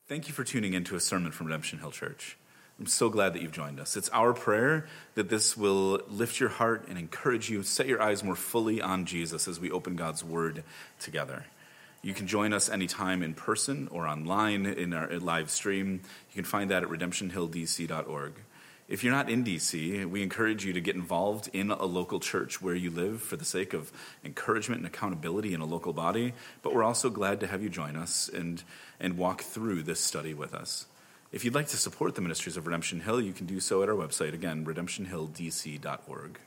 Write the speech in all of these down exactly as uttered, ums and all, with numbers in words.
Thank you for tuning in to a sermon from Redemption Hill Church. I'm so glad that you've joined us. It's our prayer that this will lift your heart and encourage you, set your eyes more fully on Jesus as we open God's Word together. You can join us anytime in person or online in our live stream. You can find that at redemption hill d c dot org. If you're not in D C, we encourage you to get involved in a local church where you live for the sake of encouragement and accountability in a local body, but we're also glad to have you join us and, and walk through this study with us. If you'd like to support the ministries of Redemption Hill, you can do so at our website, again, redemption hill d c dot org.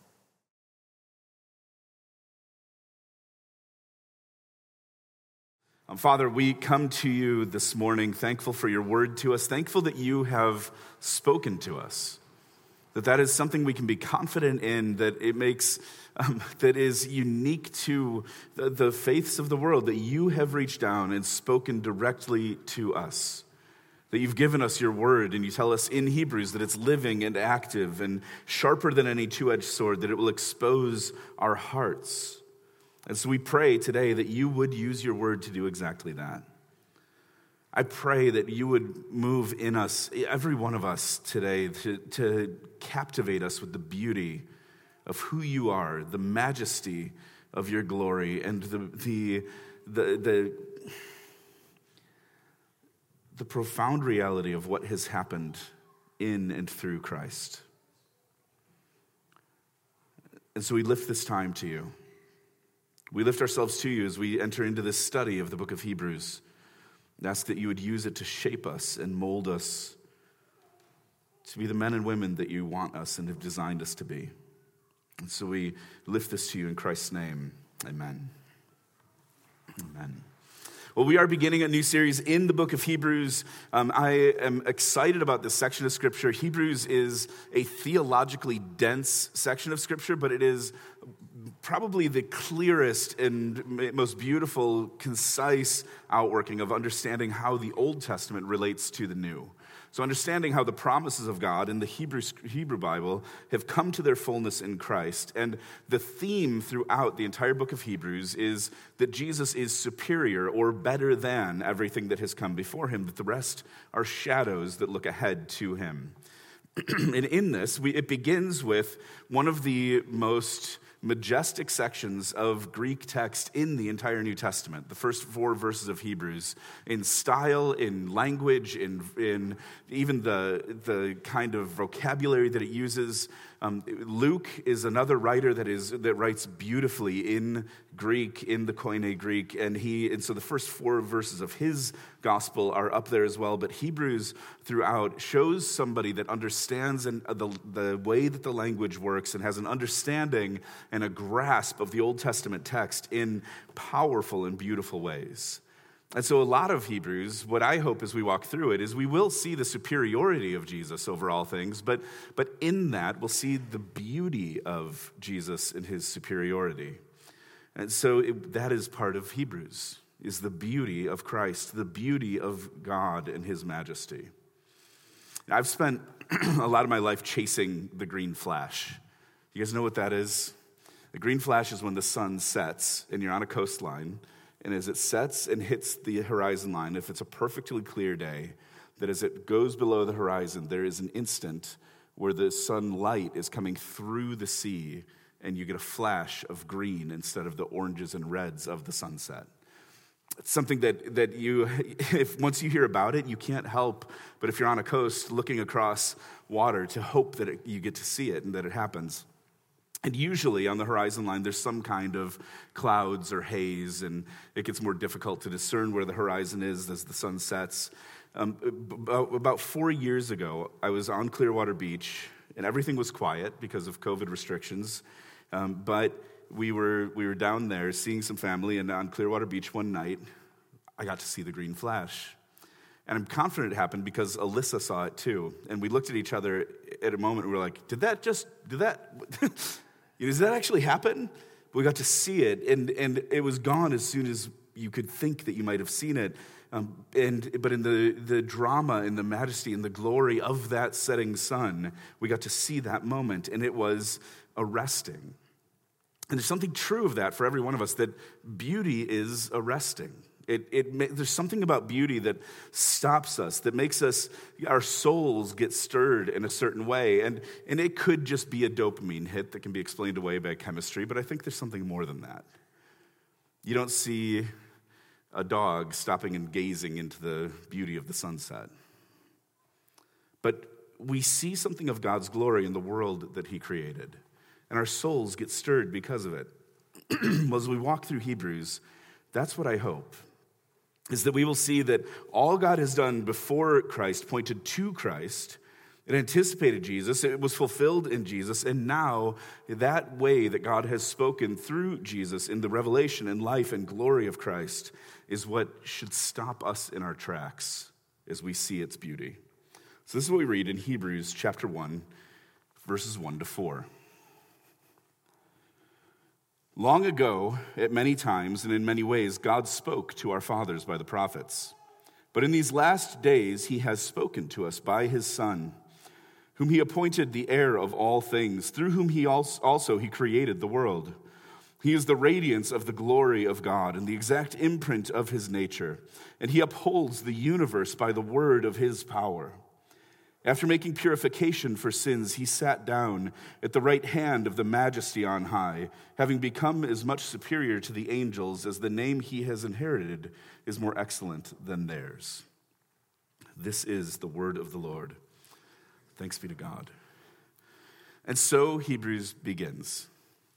Um, Father, we come to you this morning thankful for your word to us, thankful that you have spoken to us, that that is something we can be confident in, that it makes, um, that is unique to the, the faiths of the world, that you have reached down and spoken directly to us, that you've given us your word, and you tell us in Hebrews that it's living and active and sharper than any two-edged sword, that it will expose our hearts. And so we pray today that you would use your word to do exactly that. I pray that you would move in us, every one of us today, to, to captivate us with the beauty of who you are, the majesty of your glory, and the the the the, the profound reality of what has happened in and through Christ. And so we lift this time to you. We lift ourselves to you as we enter into this study of the book of Hebrews and ask that you would use it to shape us and mold us to be the men and women that you want us and have designed us to be. And so we lift this to you in Christ's name. Amen. Amen. Well, we are beginning a new series in the book of Hebrews. Um, I am excited about this section of Scripture. Hebrews is a theologically dense section of Scripture, but it is probably the clearest and most beautiful, concise outworking of understanding how the Old Testament relates to the New. So understanding how the promises of God in the Hebrew, Hebrew Bible have come to their fullness in Christ. And the theme throughout the entire book of Hebrews is that Jesus is superior or better than everything that has come before him, that the rest are shadows that look ahead to him. And in this, we, it begins with one of the most majestic sections of Greek text in the entire New Testament, the first four verses of Hebrews, in style, in language, in in even the the kind of vocabulary that it uses. Um, Luke is another writer that is that writes beautifully in Greek, in the Koine Greek, and he and so the first four verses of his gospel are up there as well. But Hebrews throughout shows somebody that understands and the the way that the language works and has an understanding and a grasp of the Old Testament text in powerful and beautiful ways. And so a lot of Hebrews, what I hope as we walk through it, is we will see the superiority of Jesus over all things, but, but in that we'll see the beauty of Jesus and his superiority. And so it, that is part of Hebrews, is the beauty of Christ, the beauty of God and his majesty. I've spent a lot of my life chasing the green flash. You guys know what that is? The green flash is when the sun sets and you're on a coastline, and as it sets and hits the horizon line, if it's a perfectly clear day, that as it goes below the horizon, there is an instant where the sunlight is coming through the sea, and you get a flash of green instead of the oranges and reds of the sunset. It's something that, that you, if once you hear about it, you can't help but if you're on a coast looking across water to hope that it, you get to see it and that it happens. And usually on the horizon line, there's some kind of clouds or haze, and it gets more difficult to discern where the horizon is as the sun sets. Um, about four years ago, I was on Clearwater Beach, and everything was quiet because of COVID restrictions. Um, but we were we were down there seeing some family, and on Clearwater Beach one night, I got to see the green flash. And I'm confident it happened because Alyssa saw it too. And we looked at each other at a moment, and we were like, did that just, did that... Does that actually happen? We got to see it, and, and it was gone as soon as you could think that you might have seen it. Um, and but in the, the drama and the majesty and the glory of that setting sun, we got to see that moment, and it was arresting. And there's something true of that for every one of us, that beauty is arresting. It, it, there's something about beauty that stops us, that makes us, our souls get stirred in a certain way. And, and it could just be a dopamine hit that can be explained away by chemistry, but I think there's something more than that. You don't see a dog stopping and gazing into the beauty of the sunset. But we see something of God's glory in the world that he created, and our souls get stirred because of it. As we walk through Hebrews, that's what I hope, is that we will see that all God has done before Christ pointed to Christ. It anticipated Jesus, it was fulfilled in Jesus, and now that way that God has spoken through Jesus in the revelation and life and glory of Christ is what should stop us in our tracks as we see its beauty. So this is what we read in Hebrews chapter one, verses one to four. Long ago, at many times and in many ways, God spoke to our fathers by the prophets. But in these last days, he has spoken to us by his Son, whom he appointed the heir of all things, through whom he also he created the world. He is the radiance of the glory of God and the exact imprint of his nature, and he upholds the universe by the word of his power. After making purification for sins, he sat down at the right hand of the Majesty on high, having become as much superior to the angels as the name he has inherited is more excellent than theirs. This is the word of the Lord. Thanks be to God. And so Hebrews begins.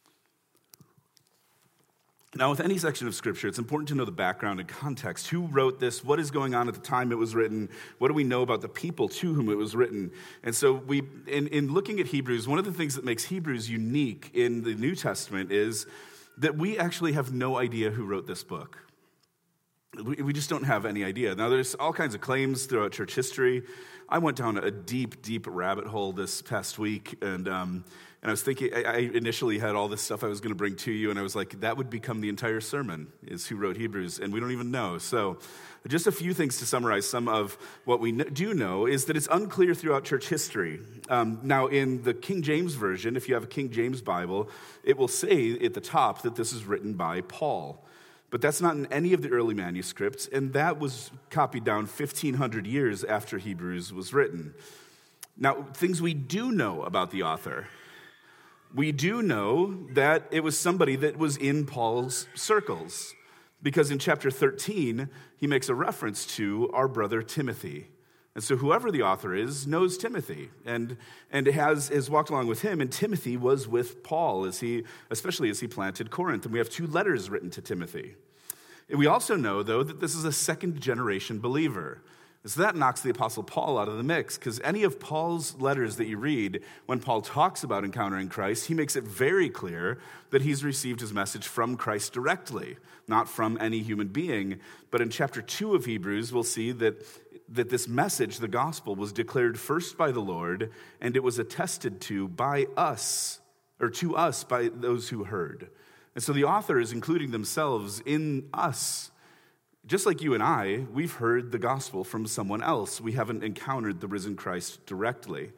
Now, with any section of Scripture, it's important to know the background and context. Who wrote this? What is going on at the time it was written? What do we know about the people to whom it was written? And so we, in, in looking at Hebrews, one of the things that makes Hebrews unique in the New Testament is that we actually have no idea who wrote this book. We, we just don't have any idea. Now, there's all kinds of claims throughout church history. I went down a deep, deep rabbit hole this past week, and um, and I was thinking, I, I initially had all this stuff I was going to bring to you, and I was like, that would become the entire sermon, is who wrote Hebrews, and we don't even know. So just a few things to summarize. Some of what we do know is that it's unclear throughout church history. Um, now, in the King James Version, if you have a King James Bible, it will say at the top that this is written by Paul. But that's not in any of the early manuscripts, and that was copied down fifteen hundred years after Hebrews was written. Now, things we do know about the author. We do know that it was somebody that was in Paul's circles, because in chapter thirteen, he makes a reference to our brother Timothy. And so whoever the author is knows Timothy and, and has, has walked along with him, and Timothy was with Paul, as he, especially as he planted Corinth. And we have two letters written to Timothy. And we also know, though, that this is a second-generation believer. So that knocks the Apostle Paul out of the mix, because any of Paul's letters that you read, when Paul talks about encountering Christ, he makes it very clear that he's received his message from Christ directly, not from any human being. But in chapter two of Hebrews, we'll see that, that this message, the gospel, was declared first by the Lord, and it was attested to by us, or to us by those who heard. And so the author is including themselves in us. Just like you and I, we've heard the gospel from someone else. We haven't encountered the risen Christ directly.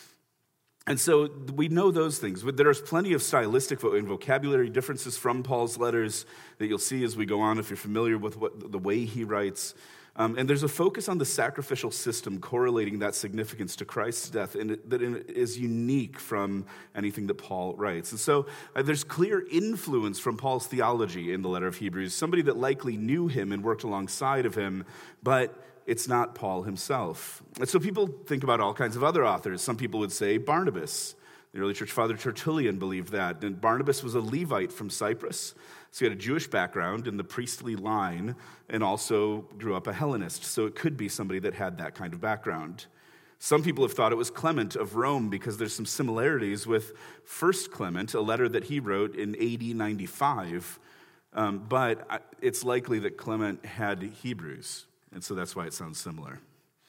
And so we know those things. There's plenty of stylistic and vocabulary differences from Paul's letters that you'll see as we go on if you're familiar with what, the way he writes. Um, and there's a focus on the sacrificial system correlating that significance to Christ's death, and it, that it is unique from anything that Paul writes. And so uh, there's clear influence from Paul's theology in the letter of Hebrews, somebody that likely knew him and worked alongside of him, but it's not Paul himself. And so people think about all kinds of other authors. Some people would say Barnabas. The early church father Tertullian believed that. And Barnabas was a Levite from Cyprus. So he had a Jewish background in the priestly line and also grew up a Hellenist. So it could be somebody that had that kind of background. Some people have thought it was Clement of Rome because there's some similarities with First Clement, a letter that he wrote in A D ninety-five. Um, but it's likely that Clement had Hebrews, and so that's why it sounds similar.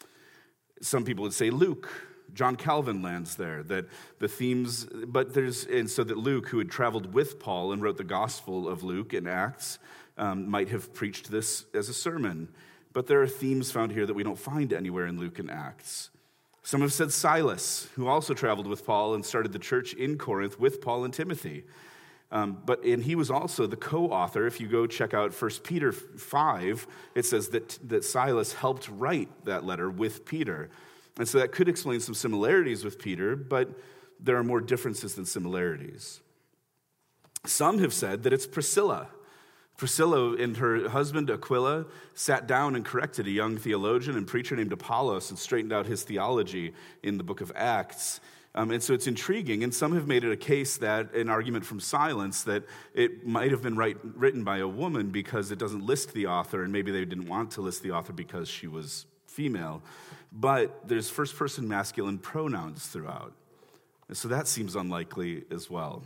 Some people would say Luke. John Calvin lands there, that the themes, but there's, and so that Luke, who had traveled with Paul and wrote the Gospel of Luke in Acts, um, might have preached this as a sermon. But there are themes found here that we don't find anywhere in Luke and Acts. Some have said Silas, who also traveled with Paul and started the church in Corinth with Paul and Timothy. Um, but and he was also the co-author. If you go check out First Peter five, it says that, that Silas helped write that letter with Peter. And so that could explain some similarities with Peter, but there are more differences than similarities. Some have said that it's Priscilla. Priscilla and her husband Aquila sat down and corrected a young theologian and preacher named Apollos and straightened out his theology in the book of Acts. Um, and so it's intriguing, and some have made it a case that, an argument from silence, that it might have been write, written by a woman because it doesn't list the author, and maybe they didn't want to list the author because she was female. But there's first-person masculine pronouns throughout. And so that seems unlikely as well.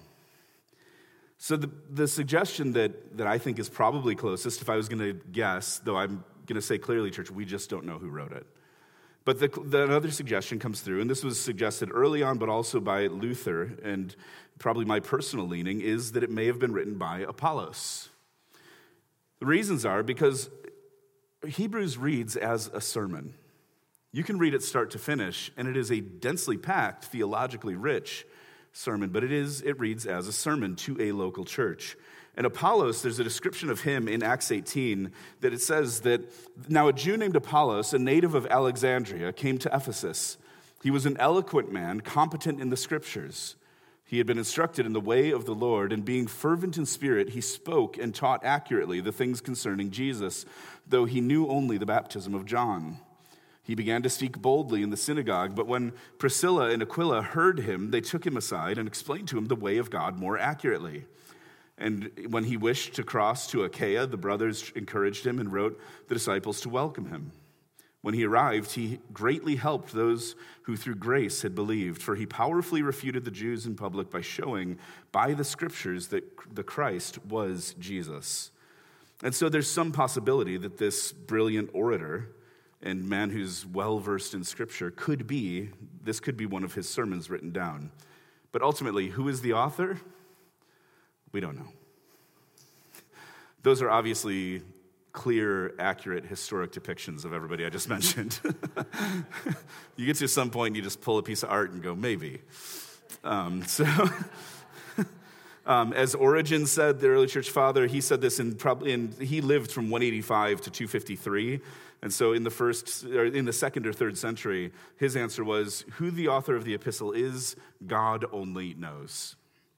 So the, the suggestion that, that I think is probably closest, if I was going to guess, though I'm going to say clearly, church, we just don't know who wrote it. But the, the other suggestion comes through, and this was suggested early on, but also by Luther, and probably my personal leaning, is that it may have been written by Apollos. The reasons are because Hebrews reads as a sermon. You can read it start to finish, and it is a densely packed, theologically rich sermon, but it is it reads as a sermon to a local church. And Apollos, there's a description of him in Acts eighteen that it says that, now a Jew named Apollos, a native of Alexandria, came to Ephesus. He was an eloquent man, competent in the scriptures. He had been instructed in the way of the Lord, and being fervent in spirit, he spoke and taught accurately the things concerning Jesus, though he knew only the baptism of John. He began to speak boldly in the synagogue, but when Priscilla and Aquila heard him, they took him aside and explained to him the way of God more accurately. And when he wished to cross to Achaia, the brothers encouraged him and wrote the disciples to welcome him. When he arrived, he greatly helped those who through grace had believed, for he powerfully refuted the Jews in public by showing by the scriptures that the Christ was Jesus. And so there's some possibility that this brilliant orator and man who's well-versed in scripture could be, this could be one of his sermons written down. But ultimately, who is the author? We don't know. Those are obviously clear, accurate, historic depictions of everybody I just mentioned. You get to some point, and you just pull a piece of art and go, maybe. Um, so, um, as Origen said, the early church father, he said this in probably in he lived from one eighty-five to two fifty-three, and so in the first, or in the second or third century, his answer was, "Who the author of the epistle is, God only knows."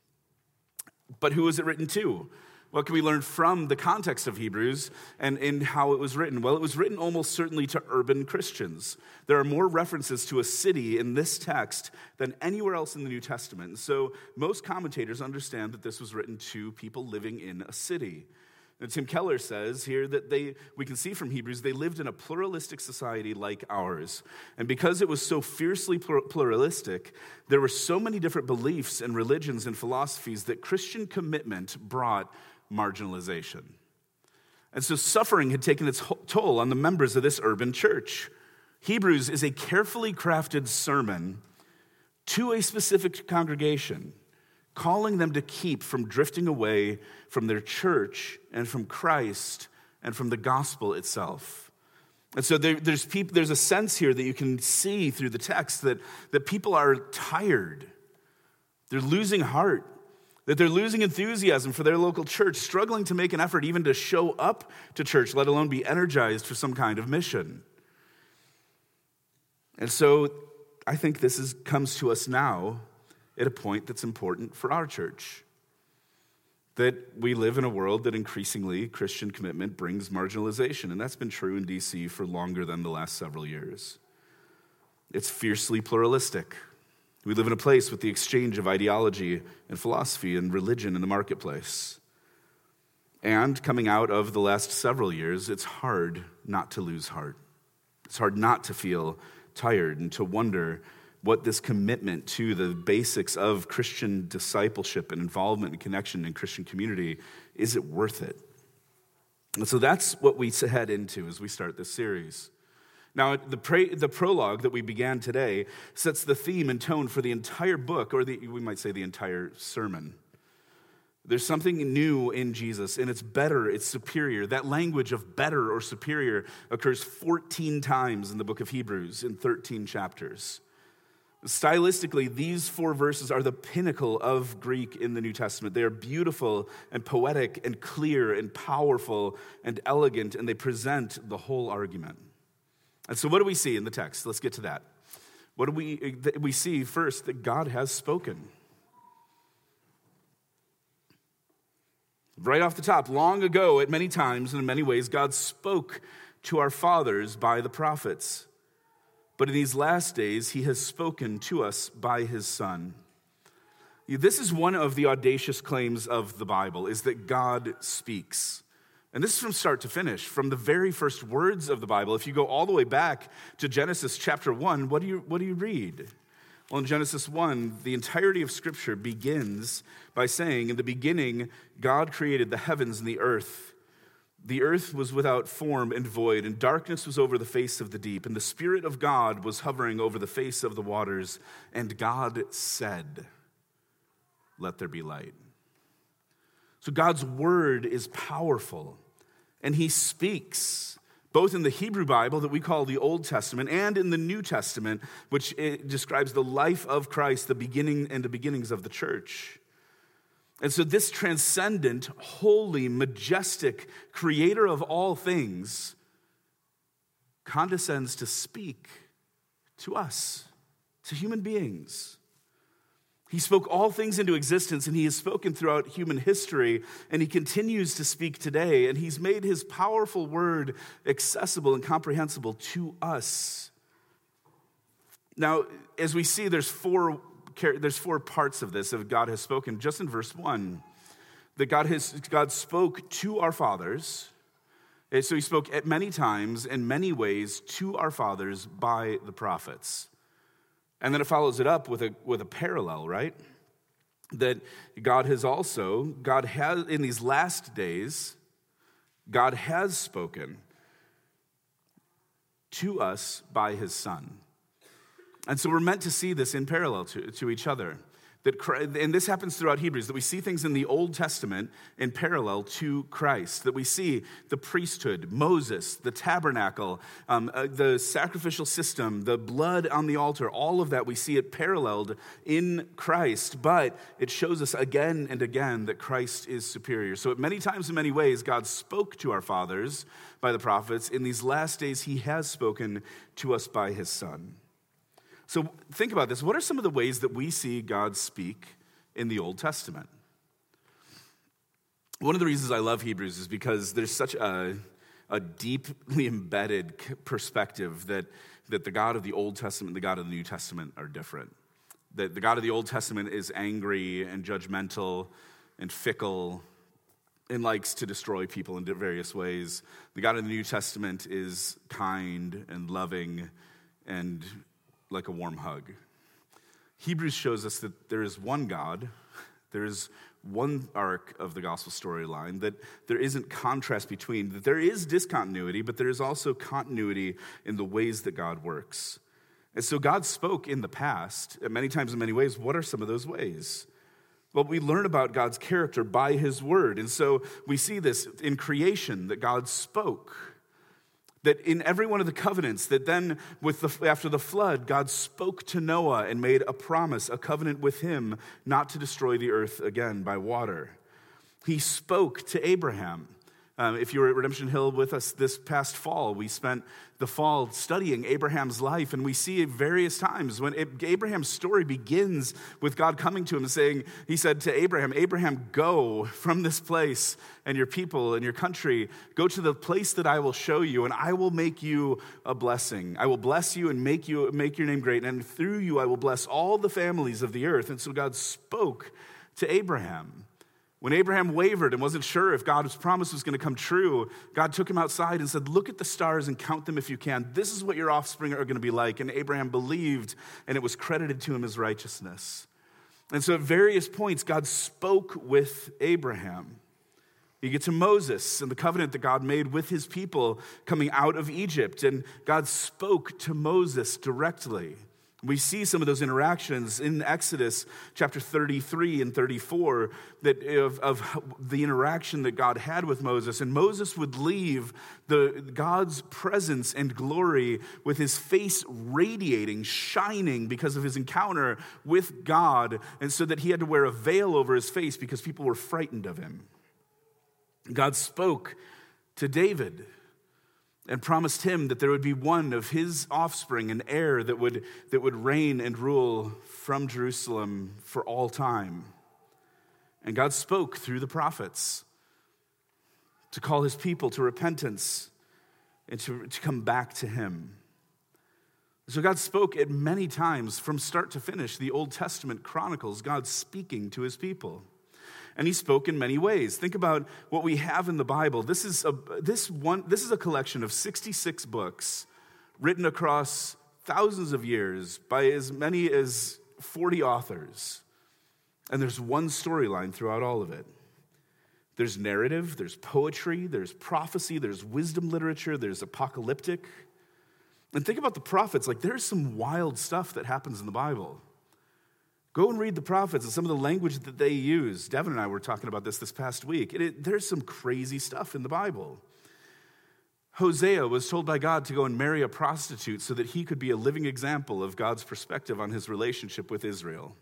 But who was it written to? What can we learn from the context of Hebrews and in how it was written? Well, it was written almost certainly to urban Christians. There are more references to a city in this text than anywhere else in the New Testament. So most commentators understand that this was written to people living in a city. And Tim Keller says here that they, we can see from Hebrews, they lived in a pluralistic society like ours. And because it was so fiercely pluralistic, there were so many different beliefs and religions and philosophies that Christian commitment brought marginalization. And so suffering had taken its toll on the members of this urban church. Hebrews is a carefully crafted sermon to a specific congregation, calling them to keep from drifting away from their church and from Christ and from the gospel itself. And so there, there's people, there's a sense here that you can see through the text that, that people are tired. They're losing heart, that they're losing enthusiasm for their local church, struggling to make an effort even to show up to church, let alone be energized for some kind of mission. And so I think this is, comes to us now at a point that's important for our church. That we live in a world that increasingly Christian commitment brings marginalization, and that's been true in D C for longer than the last several years. It's fiercely pluralistic. We live in a place with the exchange of ideology and philosophy and religion in the marketplace. And coming out of the last several years, it's hard not to lose heart. It's hard not to feel tired and to wonder what this commitment to the basics of Christian discipleship and involvement and connection in Christian community, is it worth it? And so that's what we head into as we start this series. Now, the, pra- the prologue that we began today sets the theme and tone for the entire book, or the, we might say the entire sermon. There's something new in Jesus, and it's better, it's superior. That language of better or superior occurs fourteen times in the book of Hebrews in thirteen chapters. Stylistically, these four verses are the pinnacle of Greek in the New Testament. They are beautiful and poetic and clear and powerful and elegant, and they present the whole argument. And so what do we see in the text? Let's get to that. What do we, we see first that God has spoken. Right off the top, long ago, at many times and in many ways, God spoke to our fathers by the prophets. But in these last days, he has spoken to us by his Son. This is one of the audacious claims of the Bible, is that God speaks. And this is from start to finish, from the very first words of the Bible. If you go all the way back to Genesis chapter one, what do you, what do you read? Well, in Genesis one, the entirety of Scripture begins by saying, in the beginning, God created the heavens and the earth. The earth was without form and void, and darkness was over the face of the deep, and the Spirit of God was hovering over the face of the waters. And God said, "Let there be light." So God's word is powerful, and he speaks, both in the Hebrew Bible that we call the Old Testament and in the New Testament, which describes the life of Christ, the beginning and the beginnings of the church. And so this transcendent, holy, majestic creator of all things condescends to speak to us, to human beings. He spoke all things into existence, and he has spoken throughout human history, and he continues to speak today, and he's made his powerful word accessible and comprehensible to us. Now, as we see, there's four There's four parts of this, of God has spoken. Just in verse one, that God has God spoke to our fathers. And so he spoke at many times, in many ways, to our fathers by the prophets. And then it follows it up with a with a parallel, right? That God has also, God has, in these last days, God has spoken to us by his Son. And so we're meant to see this in parallel to, to each other. That, and this happens throughout Hebrews, that we see things in the Old Testament in parallel to Christ. That we see the priesthood, Moses, the tabernacle, um, uh, the sacrificial system, the blood on the altar, all of that, we see it paralleled in Christ. But it shows us again and again that Christ is superior. So at many times, in many ways, God spoke to our fathers by the prophets. In these last days, he has spoken to us by his Son. So think about this. What are some of the ways that we see God speak in the Old Testament? One of the reasons I love Hebrews is because there's such a, a deeply embedded perspective that, that the God of the Old Testament and the God of the New Testament are different. That the God of the Old Testament is angry and judgmental and fickle and likes to destroy people in various ways. The God of the New Testament is kind and loving and like a warm hug. Hebrews shows us that there is one God, there is one arc of the gospel storyline, that there isn't contrast between, that there is discontinuity, but there is also continuity in the ways that God works. And so God spoke in the past, many times in many ways. What are some of those ways? Well, we learn about God's character by his word. And so we see this in creation, that God spoke. That in every one of the covenants, that then with the, after the flood, God spoke to Noah and made a promise, a covenant with him, not to destroy the earth again by water. He spoke to Abraham. Um, if you were at Redemption Hill with us this past fall, we spent the fall studying Abraham's life, and we see it various times when it, Abraham's story begins with God coming to him and saying, he said to Abraham, Abraham, go from this place and your people and your country, go to the place that I will show you, and I will make you a blessing. I will bless you and make you make your name great, and through you I will bless all the families of the earth. And so God spoke to Abraham. When Abraham wavered and wasn't sure if God's promise was going to come true, God took him outside and said, look at the stars and count them if you can. This is what your offspring are going to be like. And Abraham believed, and it was credited to him as righteousness. And so at various points, God spoke with Abraham. You get to Moses and the covenant that God made with his people coming out of Egypt. And God spoke to Moses directly. We see some of those interactions in Exodus chapter thirty-three and thirty-four that of, of the interaction that God had with Moses. And Moses would leave the God's presence and glory with his face radiating, shining because of his encounter with God, and so that he had to wear a veil over his face because people were frightened of him. God spoke to David and promised him that there would be one of his offspring, an heir that would, that would reign and rule from Jerusalem for all time. And God spoke through the prophets to call his people to repentance and to, to come back to him. So God spoke at many times from start to finish. The Old Testament chronicles God speaking to his people. And he spoke in many ways. Think about what we have in the Bible. This is a, this one, this is a collection of sixty-six books written across thousands of years by as many as forty authors. And there's one storyline throughout all of it. There's narrative, there's poetry, there's prophecy, there's wisdom literature, there's apocalyptic. And think about the prophets. Like, there's some wild stuff that happens in the Bible. Go and read the prophets and some of the language that they use. Devin and I were talking about this this past week. It, it, there's some crazy stuff in the Bible. Hosea was told by God to go and marry a prostitute so that he could be a living example of God's perspective on his relationship with Israel.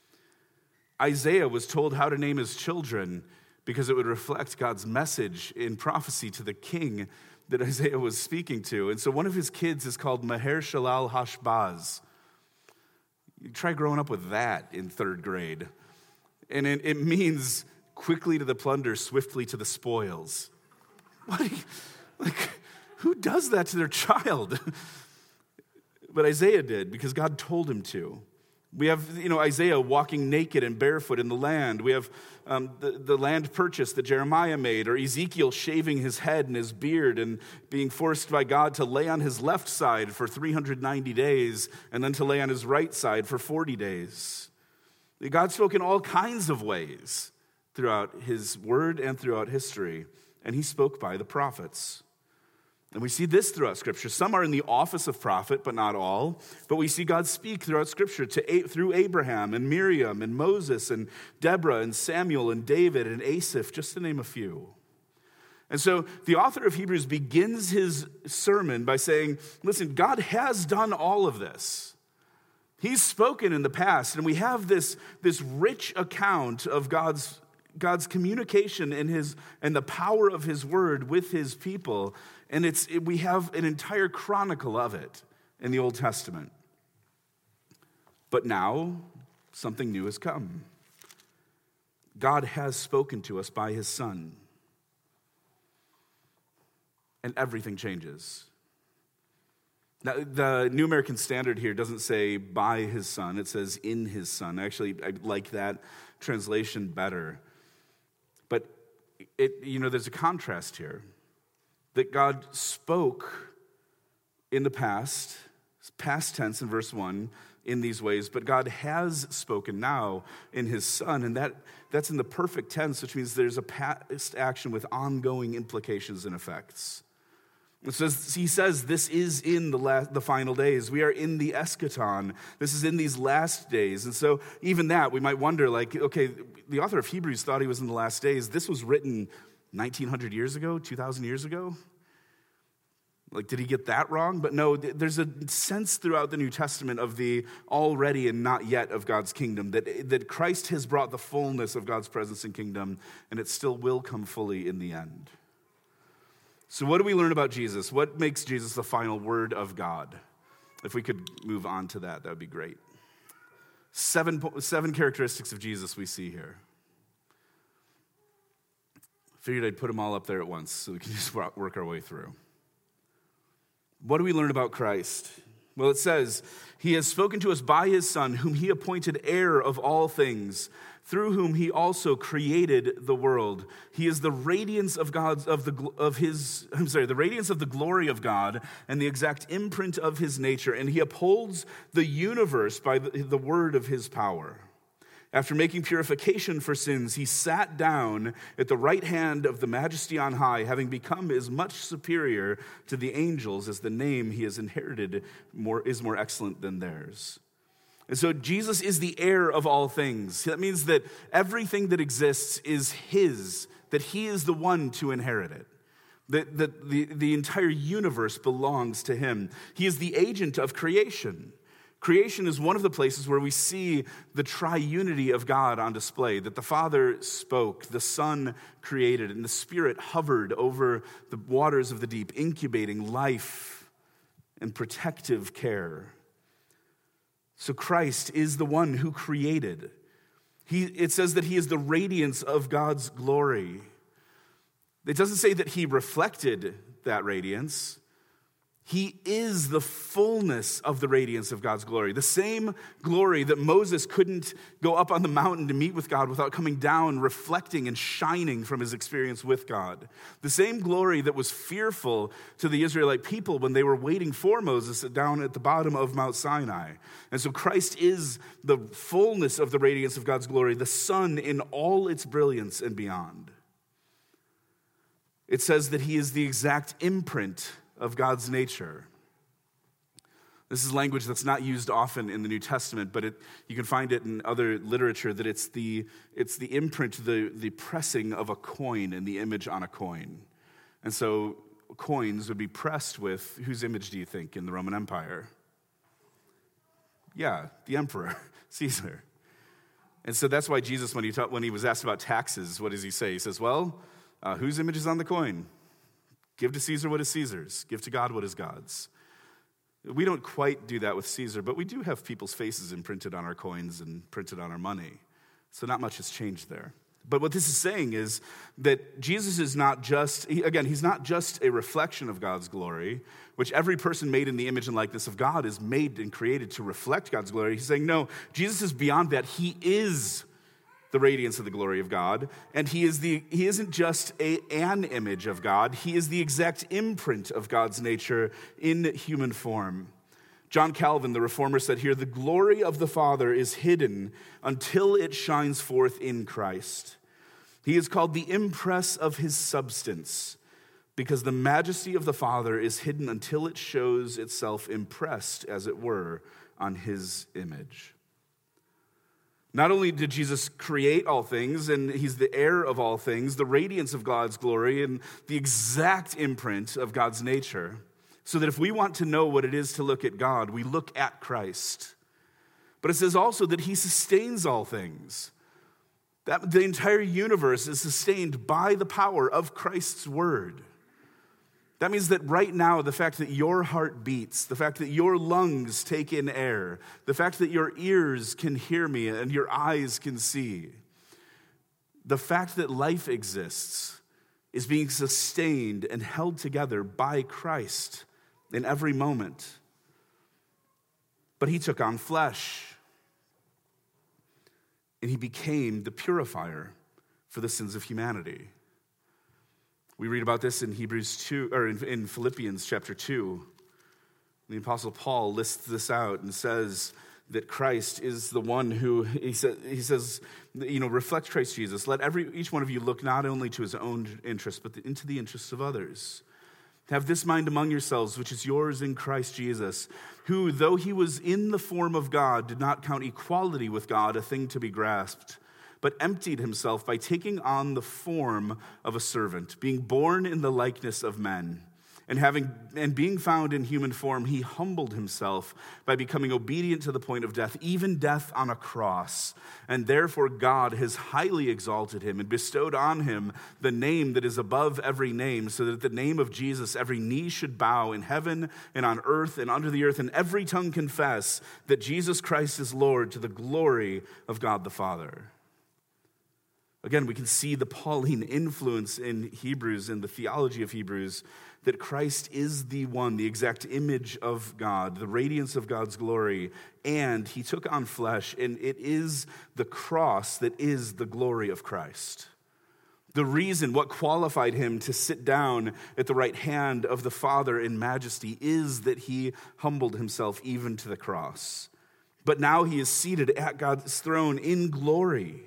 Isaiah was told how to name his children because it would reflect God's message in prophecy to the king that Isaiah was speaking to. And so one of his kids is called Maher-shalal-hash-baz. You try growing up with that in third grade. And it, it means quickly to the plunder, swiftly to the spoils. What? You, like, who does that to their child? But Isaiah did because God told him to. We have, you know, Isaiah walking naked and barefoot in the land. We have um, the, the land purchase that Jeremiah made, or Ezekiel shaving his head and his beard and being forced by God to lay on his left side for three hundred ninety days and then to lay on his right side for forty days. God spoke in all kinds of ways throughout his word and throughout history, and he spoke by the prophets. And we see this throughout Scripture. Some are in the office of prophet, but not all. But we see God speak throughout Scripture to, through Abraham and Miriam and Moses and Deborah and Samuel and David and Asaph, just to name a few. And so the author of Hebrews begins his sermon by saying, listen, God has done all of this. He's spoken in the past, and we have this, this rich account of God's, God's communication and, his, and the power of his word with his people. And it's it, we have an entire chronicle of it in the Old Testament. But now, something new has come. God has spoken to us by his Son. And everything changes. Now, the New American Standard here doesn't say by his Son. It says in his Son. Actually, I like that translation better. But, it you know, there's a contrast here. That God spoke in the past, past tense in verse one, in these ways, but God has spoken now in his Son, and that, that's in the perfect tense, which means there's a past action with ongoing implications and effects. It says, he says this is in the, last, the final days. We are in the eschaton. This is in these last days. And so even that, we might wonder, like, okay, the author of Hebrews thought he was in the last days. This was written nineteen hundred years ago, two thousand years ago? Like, did he get that wrong? But no, there's a sense throughout the New Testament of the already and not yet of God's kingdom, that, that Christ has brought the fullness of God's presence and kingdom, and it still will come fully in the end. So what do we learn about Jesus? What makes Jesus the final word of God? If we could move on to that, that would be great. Seven, seven characteristics of Jesus we see here. Figured I'd put them all up there at once so we can just work our way through. What do we learn about Christ? Well, it says, he has spoken to us by his Son, whom he appointed heir of all things, through whom he also created the world. He is the radiance of God's of the of his I'm sorry, the radiance of the glory of God and the exact imprint of his nature, and he upholds the universe by the, the word of his power. After making purification for sins, he sat down at the right hand of the Majesty on high, having become as much superior to the angels as the name he has inherited more, is more excellent than theirs. And so Jesus is the heir of all things. That means that everything that exists is his, that he is the one to inherit it. That, that the, the entire universe belongs to him. He is the agent of creation. Creation is one of the places where we see the triunity of God on display, that the Father spoke, the Son created, and the Spirit hovered over the waters of the deep, incubating life and protective care. So Christ is the one who created. He, it says that he is the radiance of God's glory. It doesn't say that he reflected that radiance. He is the fullness of the radiance of God's glory. The same glory that Moses couldn't go up on the mountain to meet with God without coming down, reflecting and shining from his experience with God. The same glory that was fearful to the Israelite people when they were waiting for Moses down at the bottom of Mount Sinai. And so Christ is the fullness of the radiance of God's glory, the sun in all its brilliance and beyond. It says that he is the exact imprint of God's nature. This is language that's not used often in the New Testament, but it, you can find it in other literature, that it's the, it's the imprint, the, the pressing of a coin and the image on a coin. And so coins would be pressed with, whose image do you think in the Roman Empire? Yeah, the emperor, Caesar. And so that's why Jesus, when he, taught, when he was asked about taxes, what does he say? He says, well, uh, whose image is on the coin? Give to Caesar what is Caesar's. Give to God what is God's. We don't quite do that with Caesar, but we do have people's faces imprinted on our coins and printed on our money. So not much has changed there. But what this is saying is that Jesus is not just, he, again, he's not just a reflection of God's glory, which every person made in the image and likeness of God is made and created to reflect God's glory. He's saying, no, Jesus is beyond that. He is the radiance of the glory of God, and he is the he isn't just a, an image of God, he is the exact imprint of God's nature in human form. John Calvin, the reformer, said here, the glory of the Father is hidden until it shines forth in Christ. He is called the impress of his substance, because the majesty of the Father is hidden until it shows itself impressed, as it were, on his image. Not only did Jesus create all things, and he's the heir of all things, the radiance of God's glory, and the exact imprint of God's nature, so that if we want to know what it is to look at God, we look at Christ. But it says also that he sustains all things. That the entire universe is sustained by the power of Christ's word. That means that right now, the fact that your heart beats, the fact that your lungs take in air, the fact that your ears can hear me and your eyes can see, the fact that life exists is being sustained and held together by Christ in every moment. But he took on flesh, and he became the purifier for the sins of humanity. We read about this in Hebrews two, or in, in Philippians chapter two. The Apostle Paul lists this out and says that Christ is the one who, he, sa- he says, you know, reflect Christ Jesus. Let every each one of you look not only to his own interests, but the, into the interests of others. Have this mind among yourselves, which is yours in Christ Jesus, who, though he was in the form of God, did not count equality with God a thing to be grasped, but emptied himself by taking on the form of a servant, being born in the likeness of men. And having and being found in human form, he humbled himself by becoming obedient to the point of death, even death on a cross. And therefore God has highly exalted him and bestowed on him the name that is above every name, so that at the name of Jesus every knee should bow in heaven and on earth and under the earth, and every tongue confess that Jesus Christ is Lord, to the glory of God the Father. Again, we can see the Pauline influence in Hebrews, in the theology of Hebrews, that Christ is the one, the exact image of God, the radiance of God's glory, and he took on flesh, and it is the cross that is the glory of Christ. The reason, what qualified him to sit down at the right hand of the Father in majesty, is that he humbled himself even to the cross. But now he is seated at God's throne in glory.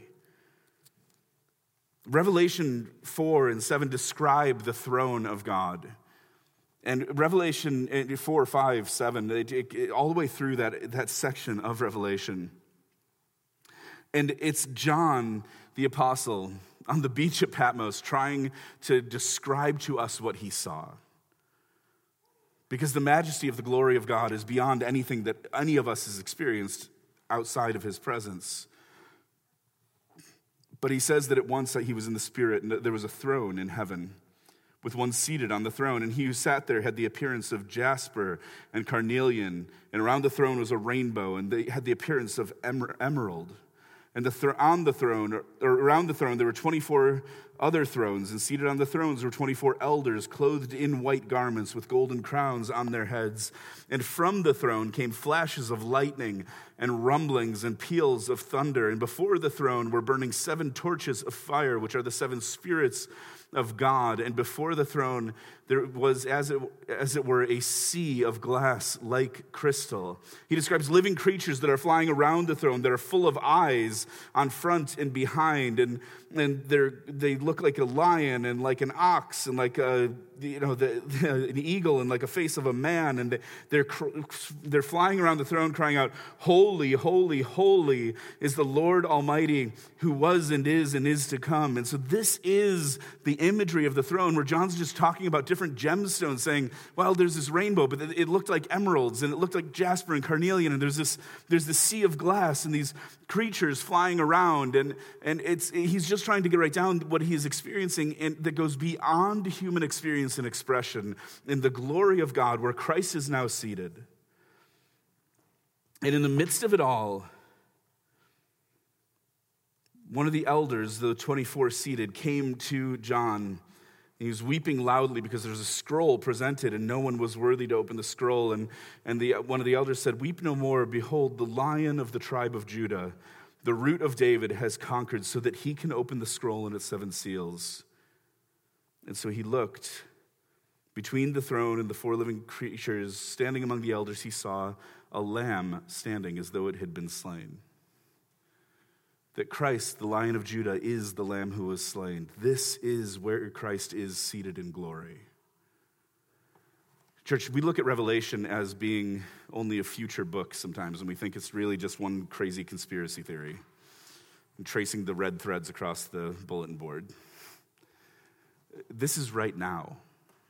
Revelation four and seven describe the throne of God. And Revelation four, five, seven, it, it, it, all the way through that, that section of Revelation. And it's John, the apostle, on the beach at Patmos trying to describe to us what he saw. Because the majesty of the glory of God is beyond anything that any of us has experienced outside of his presence. But he says that at once that he was in the Spirit, and that there was a throne in heaven with one seated on the throne. And he who sat there had the appearance of jasper and carnelian. And around the throne was a rainbow, and they had the appearance of emer- emerald. And the th- on the throne, or, or around the throne, there were twenty-four other thrones, and seated on the thrones were twenty-four elders, clothed in white garments with golden crowns on their heads. And from the throne came flashes of lightning and rumblings and peals of thunder. And before the throne were burning seven torches of fire, which are the seven spirits of God. And before the throne there was, as it, as it were, a sea of glass like crystal. He describes living creatures that are flying around the throne, that are full of eyes on front and behind, and and they're they look like a lion and like an ox and like a you know the, the, an eagle and like a face of a man, and they're they're flying around the throne, crying out, "Holy, holy, holy is the Lord Almighty, who was and is and is to come." And so this is the imagery of the throne, where John's just talking about different gemstones, saying, well, there's this rainbow, but it looked like emeralds, and it looked like jasper and carnelian, and there's this there's this sea of glass, and these creatures flying around, and and it's he's just trying to get right down what he is experiencing, and that goes beyond human experience and expression in the glory of God, where Christ is now seated. And in the midst of it all, one of the elders, the twenty-four seated, came to John. He was weeping loudly because there's a scroll presented and no one was worthy to open the scroll. And, and the, one of the elders said, "Weep no more. Behold, the Lion of the tribe of Judah, the Root of David, has conquered so that he can open the scroll and its seven seals." And so he looked between the throne and the four living creatures. Standing among the elders, he saw a lamb standing as though it had been slain. That Christ, the Lion of Judah, is the Lamb who was slain. This is where Christ is seated in glory. Church, we look at Revelation as being only a future book sometimes, and we think it's really just one crazy conspiracy theory, and tracing the red threads across the bulletin board. This is right now.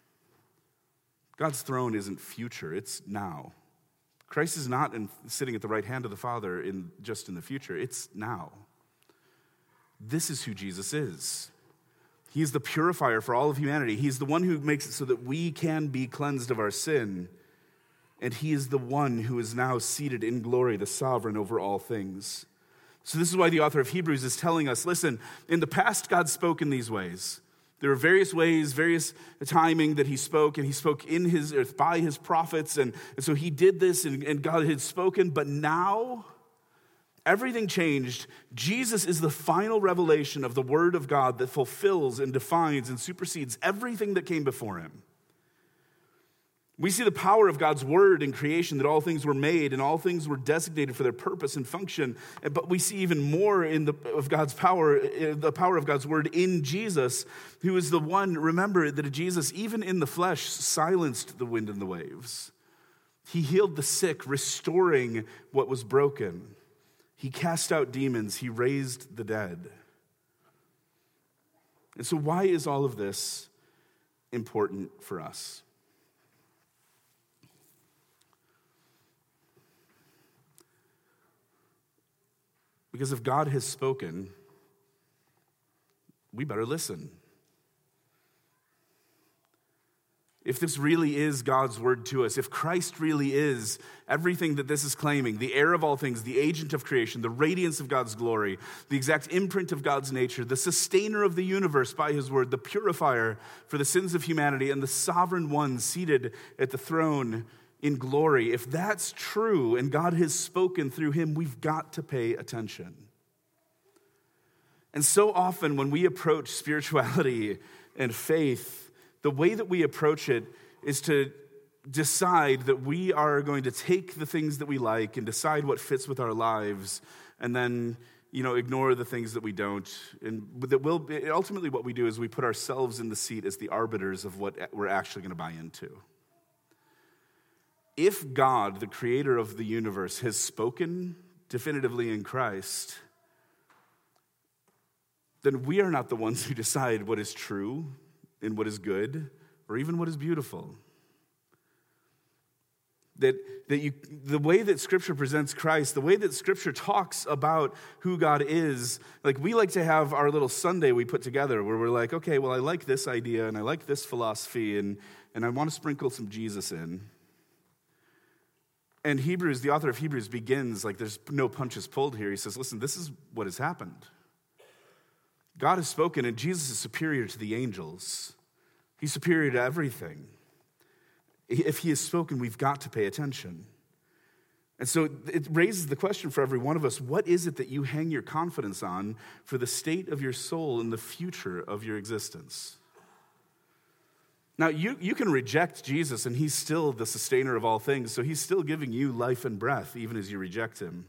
God's throne isn't future, it's now. Christ is not in, sitting at the right hand of the Father in just in the future, it's now. This is who Jesus is. He's the purifier for all of humanity. He's the one who makes it so that we can be cleansed of our sin. And he is the one who is now seated in glory, the sovereign over all things. So this is why the author of Hebrews is telling us, listen, in the past God spoke in these ways. There were various ways, various timing that he spoke, and he spoke in his earth by his prophets. And, and so he did this, and, and God had spoken. But now everything changed. Jesus is the final revelation of the Word of God that fulfills and defines and supersedes everything that came before him. We see the power of God's Word in creation, that all things were made and all things were designated for their purpose and function. But we see even more in the of God's power, the power of God's Word in Jesus, who is the one, remember that Jesus, even in the flesh, silenced the wind and the waves. He healed the sick, restoring what was broken. He cast out demons. He raised the dead. And so why is all of this important for us? Because if God has spoken, we better listen. If this really is God's word to us, if Christ really is everything that this is claiming, the heir of all things, the agent of creation, the radiance of God's glory, the exact imprint of God's nature, the sustainer of the universe by his word, the purifier for the sins of humanity, and the sovereign one seated at the throne in glory, if that's true and God has spoken through him, we've got to pay attention. And so often when we approach spirituality and faith, the way that we approach it is to decide that we are going to take the things that we like and decide what fits with our lives, and then, you know, ignore the things that we don't. And that will ultimately what we do is we put ourselves in the seat as the arbiters of what we're actually going to buy into. if God, the creator of the universe, has spoken definitively in Christ, then we are not the ones who decide what is true and what is good or even what is beautiful. That, that you, the way that Scripture presents Christ, the way that Scripture talks about who God is, like we like to have our little Sunday we put together where we're like, okay, well, I like this idea and I like this philosophy and, and I want to sprinkle some Jesus in. And Hebrews, the author of Hebrews begins like there's no punches pulled here. He says, listen, this is what has happened. God has spoken and Jesus is superior to the angels. He's superior to everything. If he has spoken, we've got to pay attention. And so it raises the question for every one of us, what is it that you hang your confidence on for the state of your soul and the future of your existence? Now, you, you can reject Jesus, and he's still the sustainer of all things, so he's still giving you life and breath, even as you reject him.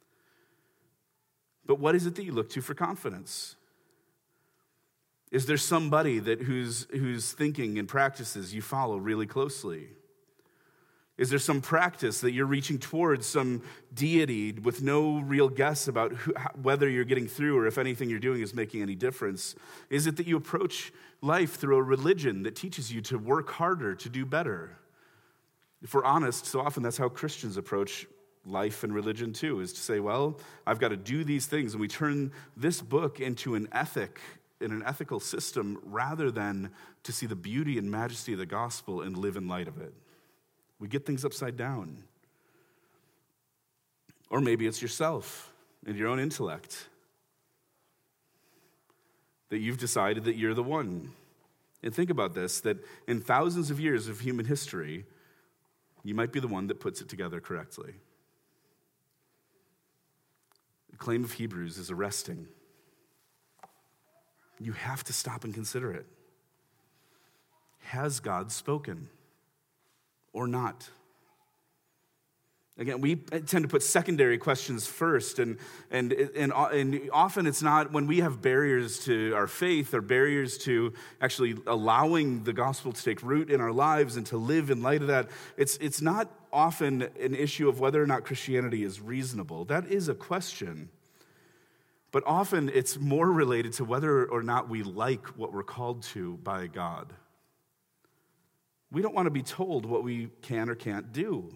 But what is it that you look to for confidence? Is there somebody that whose, whose thinking and practices you follow really closely? Is there some practice that you're reaching towards, some deity with no real guess about who, whether you're getting through or if anything you're doing is making any difference? Is it that you approach life through a religion that teaches you to work harder, to do better? If we're honest, so often that's how Christians approach life and religion too, is to say, well, I've got to do these things, and we turn this book into an ethic in an ethical system rather than to see the beauty and majesty of the gospel and live in light of it. We get things upside down. Or maybe it's yourself and your own intellect that you've decided that you're the one. And think about this, that in thousands of years of human history, you might be the one that puts it together correctly. The claim of Hebrews is arresting. You have to stop and consider it. Has God spoken or not? Again, we tend to put secondary questions first, and, and, and, and often it's not when we have barriers to our faith or barriers to actually allowing the gospel to take root in our lives and to live in light of that. It's, it's not often an issue of whether or not Christianity is reasonable. That is a question. But often it's more related to whether or not we like what we're called to by God. We don't want to be told what we can or can't do.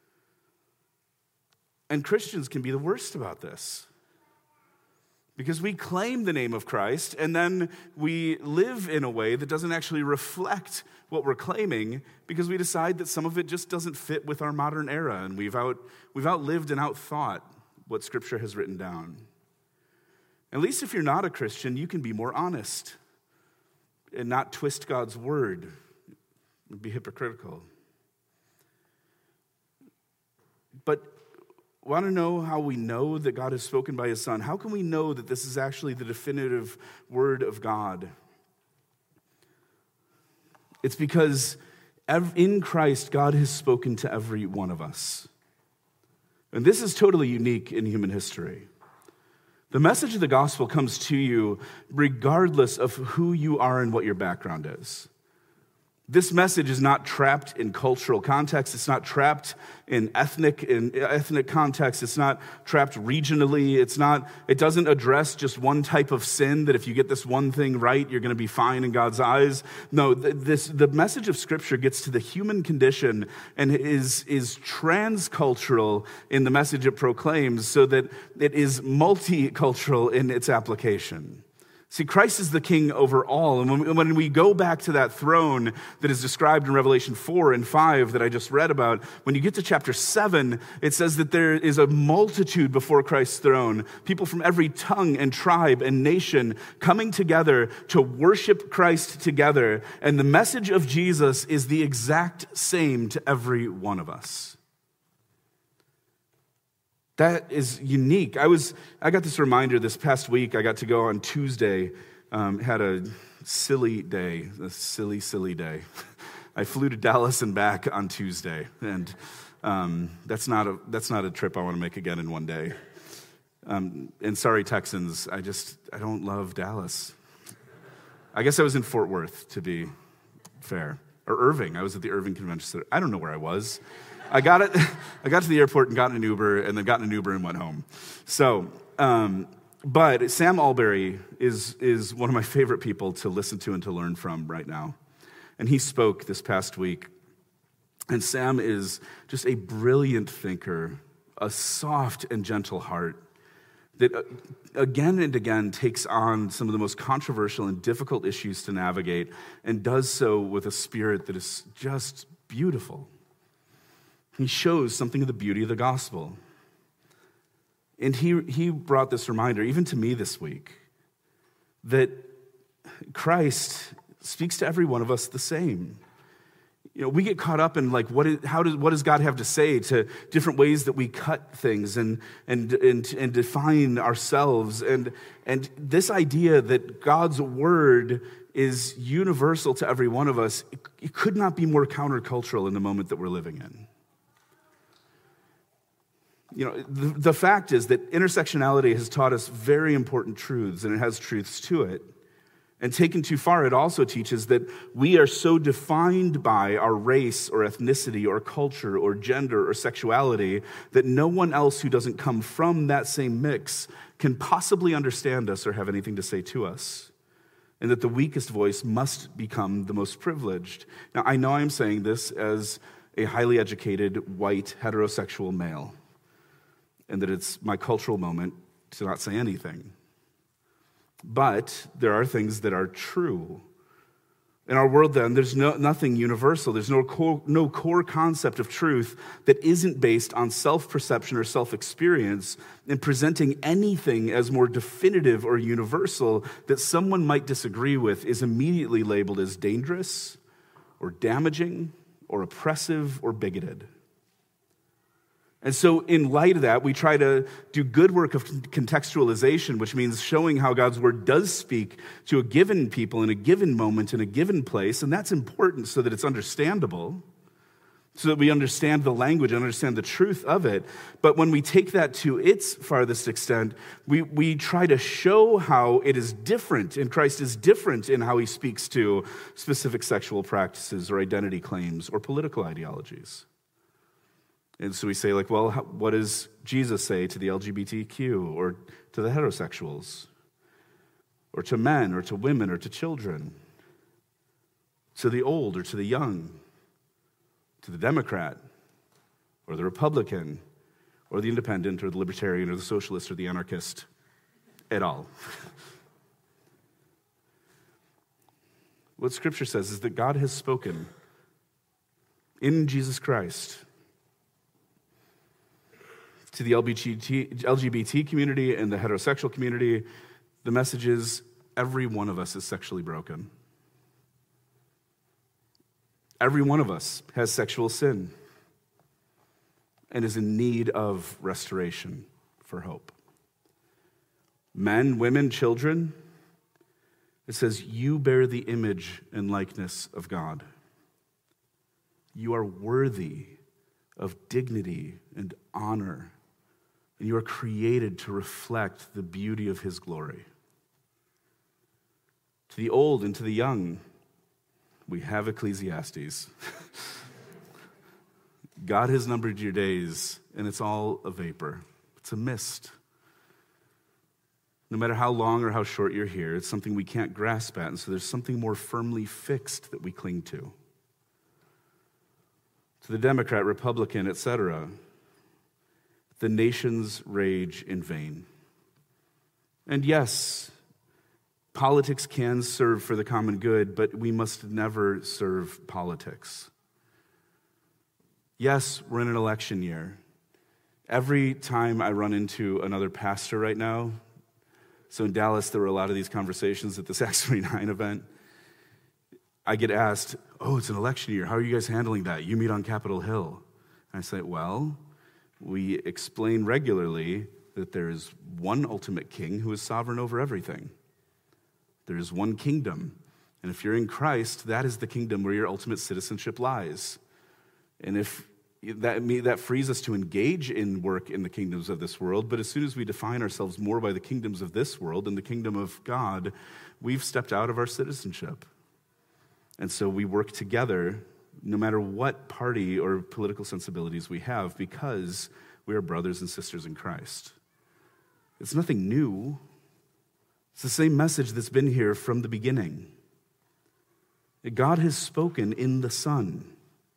And Christians can be the worst about this. Because we claim the name of Christ, and then we live in a way that doesn't actually reflect what we're claiming, because we decide that some of it just doesn't fit with our modern era, and we've out, we've outlived and outthought what Scripture has written down. At least if you're not a Christian, you can be more honest and not twist God's word and be hypocritical. But want to know how we know that God has spoken by his Son? How can we know that this is actually the definitive word of God? It's because in Christ, God has spoken to every one of us. And this is totally unique in human history. The message of the gospel comes to you regardless of who you are and what your background is. This message is not trapped in cultural context. It's not trapped in ethnic in ethnic context. It's not trapped regionally. It's not. It doesn't address just one type of sin that if you get this one thing right, you're going to be fine in God's eyes. No, this the message of Scripture gets to the human condition and is is transcultural in the message it proclaims, so that it is multicultural in its application. See, Christ is the king over all. And when, when we go back to that throne that is described in Revelation four and five that I just read about, when you get to chapter seven, it says that there is a multitude before Christ's throne, people from every tongue and tribe and nation coming together to worship Christ together. And the message of Jesus is the exact same to every one of us. That is unique. I was I got this reminder this past week. I got to go on Tuesday, um, had a silly day, a silly, silly day. I flew to Dallas and back on Tuesday, and um, that's not a that's not a trip I want to make again in one day. Um, and sorry, Texans, I just I don't love Dallas. I guess I was in Fort Worth, to be fair, or Irving. I was at the Irving Convention Center. I don't know where I was. I got it. I got to the airport and got in an Uber, and then got in an Uber and went home. So, um, but Sam Allberry is is one of my favorite people to listen to and to learn from right now. And he spoke this past week. And Sam is just a brilliant thinker, a soft and gentle heart that again and again takes on some of the most controversial and difficult issues to navigate and does so with a spirit that is just beautiful. He shows something of the beauty of the gospel. And he, he brought this reminder, even to me this week, that Christ speaks to every one of us the same. You know, we get caught up in like, what is, how does, what does God have to say to different ways that we cut things and and and, and define ourselves, and and this idea that God's word is universal to every one of us, it, it could not be more countercultural in the moment that we're living in. You know, the, the fact is that intersectionality has taught us very important truths, and it has truths to it. And taken too far, it also teaches that we are so defined by our race or ethnicity or culture or gender or sexuality that no one else who doesn't come from that same mix can possibly understand us or have anything to say to us. And that the weakest voice must become the most privileged. Now, I know I'm saying this as a highly educated, white, heterosexual male, and that it's my cultural moment to not say anything. But there are things that are true. In our world, then, there's no, nothing universal. There's no core, no core concept of truth that isn't based on self-perception or self-experience, and presenting anything as more definitive or universal that someone might disagree with is immediately labeled as dangerous or damaging or oppressive or bigoted. And so in light of that, we try to do good work of contextualization, which means showing how God's word does speak to a given people in a given moment in a given place. And that's important so that it's understandable, so that we understand the language and understand the truth of it. But when we take that to its farthest extent, we, we try to show how it is different, and Christ is different in how he speaks to specific sexual practices or identity claims or political ideologies. And so we say, like, well, how, what does Jesus say to the L G B T Q or to the heterosexuals or to men or to women or to children, to the old or to the young, to the Democrat or the Republican or the independent or the libertarian or the socialist or the anarchist at all? What Scripture says is that God has spoken in Jesus Christ to the L G B T community and the heterosexual community. The message is every one of us is sexually broken. Every one of us has sexual sin and is in need of restoration for hope. Men, women, children, it says, you bear the image and likeness of God. You are worthy of dignity and honor, and you are created to reflect the beauty of his glory. To the old and to the young, we have Ecclesiastes. God has numbered your days, and it's all a vapor. It's a mist. No matter how long or how short you're here, it's something we can't grasp at, and so there's something more firmly fixed that we cling to. To the Democrat, Republican, et cetera, the nations rage in vain. And yes, politics can serve for the common good, but we must never serve politics. Yes, we're in an election year. Every time I run into another pastor right now, so in Dallas, there were a lot of these conversations at this Acts twenty-nine event. I get asked, oh, it's an election year. How are you guys handling that? You meet on Capitol Hill. And I say, well, we explain regularly that there is one ultimate king who is sovereign over everything. There is one kingdom. And if you're in Christ, that is the kingdom where your ultimate citizenship lies. And if that, that frees us to engage in work in the kingdoms of this world, but as soon as we define ourselves more by the kingdoms of this world and the kingdom of God, we've stepped out of our citizenship. And so we work together no matter what party or political sensibilities we have, because we are brothers and sisters in Christ. It's nothing new. It's the same message that's been here from the beginning. God has spoken in the Son.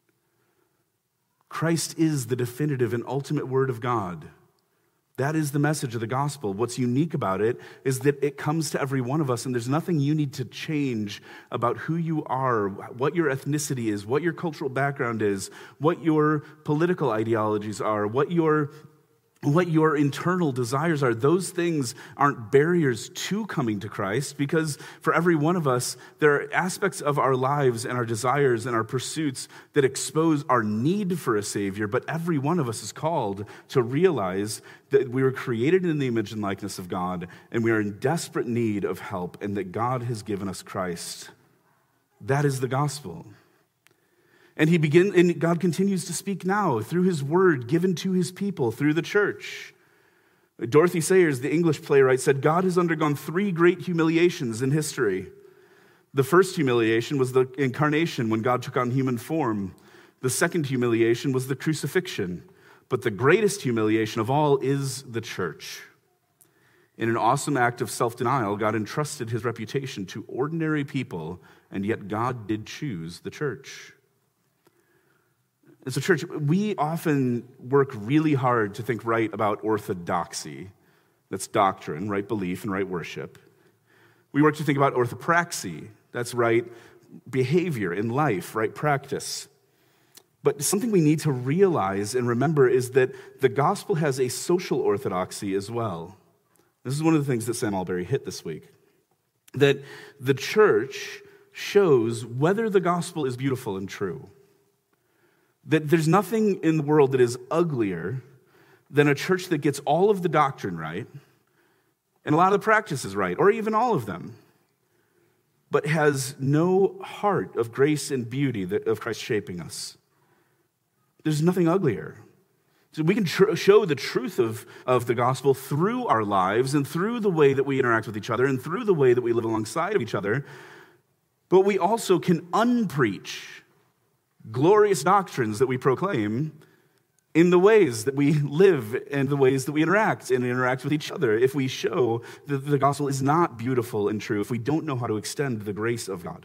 Christ is the definitive and ultimate word of God. That is the message of the gospel. What's unique about it is that it comes to every one of us, and there's nothing you need to change about who you are, what your ethnicity is, what your cultural background is, what your political ideologies are, what your what your internal desires are. Those things aren't barriers to coming to Christ, because for every one of us, there are aspects of our lives and our desires and our pursuits that expose our need for a Savior, but every one of us is called to realize that we were created in the image and likeness of God, and we are in desperate need of help, and that God has given us Christ. That is the gospel. And he begin, and God continues to speak now through his word given to his people through the church. Dorothy Sayers, the English playwright, said, God has undergone three great humiliations in history. The first humiliation was the incarnation, when God took on human form. The second humiliation was the crucifixion. But the greatest humiliation of all is the church. In an awesome act of self-denial, God entrusted his reputation to ordinary people, and yet God did choose the church. As a church, we often work really hard to think right about orthodoxy. That's doctrine, right belief, and right worship. We work to think about orthopraxy. That's right behavior in life, right practice. But something we need to realize and remember is that the gospel has a social orthodoxy as well. This is one of the things that Sam Alberry hit this week. That the church shows whether the gospel is beautiful and true. That there's nothing in the world that is uglier than a church that gets all of the doctrine right and a lot of the practices right, or even all of them, but has no heart of grace and beauty that, of Christ shaping us. There's nothing uglier. So we can tr- show the truth of, of the gospel through our lives and through the way that we interact with each other and through the way that we live alongside of each other, but we also can unpreach glorious doctrines that we proclaim in the ways that we live and the ways that we interact and interact with each other. If we show that the gospel is not beautiful and true, if we don't know how to extend the grace of God.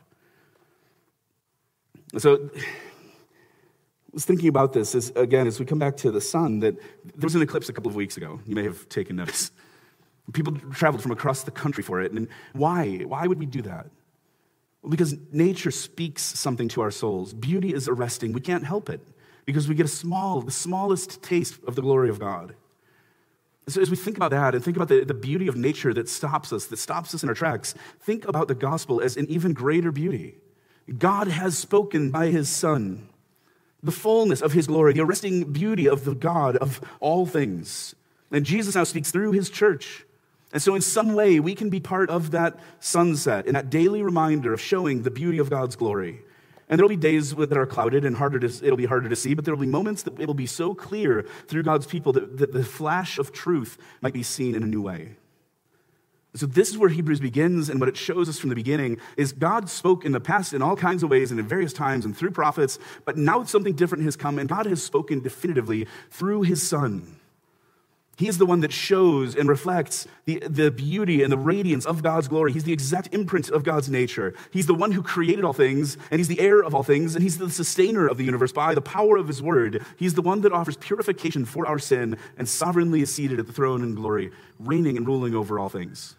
So I was thinking about this, as, again, as we come back to the sun, that there was an eclipse a couple of weeks ago. You may have taken notice. People traveled from across the country for it. And why? Why would we do that? Because nature speaks something to our souls. Beauty is arresting. We can't help it because we get a small, the smallest taste of the glory of God. So as we think about that and think about the, the beauty of nature that stops us, that stops us in our tracks, think about the gospel as an even greater beauty. God has spoken by his Son, the fullness of his glory, the arresting beauty of the God of all things. And Jesus now speaks through his church. And so in some way, we can be part of that sunset and that daily reminder of showing the beauty of God's glory. And there'll be days that are clouded and harder to, it'll be harder to see, but there'll be moments that it'll be so clear through God's people that, that the flash of truth might be seen in a new way. So this is where Hebrews begins, and what it shows us from the beginning is God spoke in the past in all kinds of ways and in various times and through prophets, but now something different has come, and God has spoken definitively through his Son. He is the one that shows and reflects the, the beauty and the radiance of God's glory. He's the exact imprint of God's nature. He's the one who created all things, and he's the heir of all things, and he's the sustainer of the universe by the power of his word. He's the one that offers purification for our sin and sovereignly is seated at the throne in glory, reigning and ruling over all things.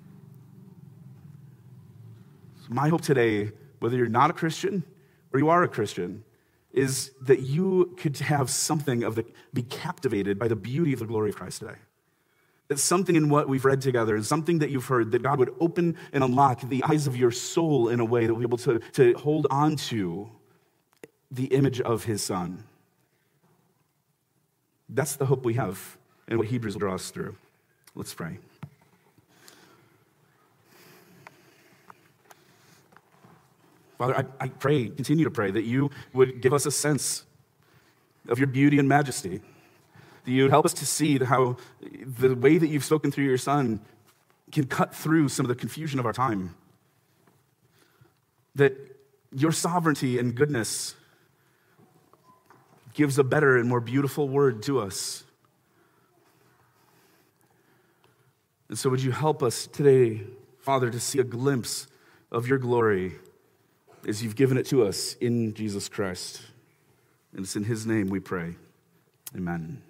So my hope today, whether you're not a Christian or you are a Christian, is that you could have something of the, be captivated by the beauty of the glory of Christ today. That something in what we've read together and something that you've heard, that God would open and unlock the eyes of your soul in a way that we'll be able to, to hold on to the image of his Son. That's the hope we have and what Hebrews will draw us through. Let's pray. Father, I, I pray, continue to pray, that you would give us a sense of your beauty and majesty, that you would help us to see how the way that you've spoken through your Son can cut through some of the confusion of our time, that your sovereignty and goodness gives a better and more beautiful word to us. And so would you help us today, Father, to see a glimpse of your glory as you've given it to us in Jesus Christ. And it's in his name we pray. Amen.